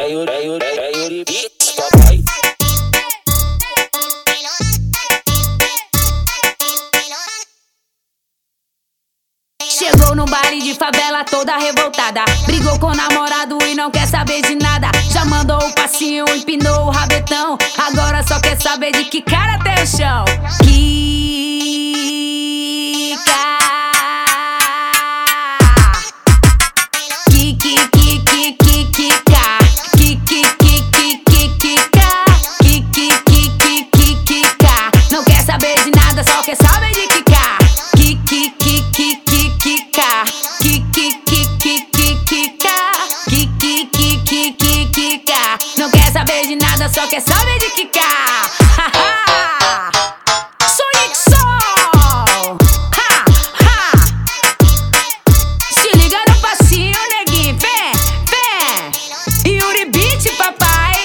Yuri Beats, papai. Chegou no baile de favela toda revoltada, brigou com o namorado e não quer saber de nada. Já mandou o passinho, empinou o rabetão, agora só quer saber de quicar até o chão. Não quer saber de nada, só quer saber de quicar. Não quer saber de nada, só quer saber de quicar. Sonic Sol. Se liga no passinho, neguinho. Vem. Yuri Beats, papai.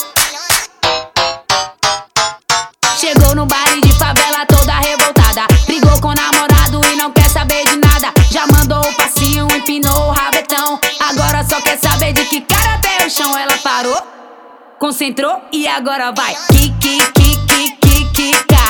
Chegou no baile de favela toda revoltada, brigou com o namorado e não quer saber de nada. Já mandou o passinho, empinou o rabetão, agora só quer saber de quicar até o chão. Ela parou, concentrou e agora vai. Quicar.